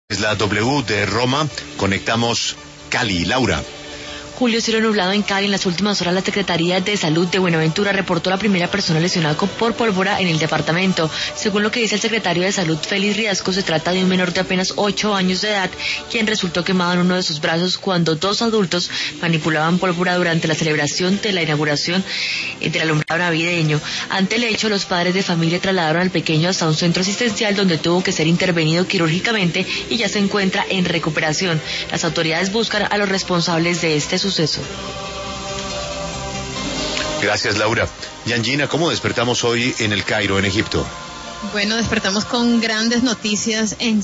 Es la W de Roma, conectamos Cali. Laura. Julio, cielo nublado en Cali. En las últimas horas la Secretaría de Salud de Buenaventura reportó la primera persona lesionada por pólvora en el departamento. Según lo que dice el secretario de Salud, Félix Riasco, se trata de un menor de apenas 8 años de edad, quien resultó quemado en uno de sus brazos cuando 2 adultos manipulaban pólvora durante la celebración de la inauguración del alumbrado navideño. Ante el hecho, los padres de familia trasladaron al pequeño hasta un centro asistencial donde tuvo que ser intervenido quirúrgicamente y ya se encuentra en recuperación. Las autoridades buscan a los responsables de este suceso. Gracias, Laura. Yangina, ¿cómo despertamos hoy en El Cairo, en Egipto? Bueno, despertamos con grandes noticias en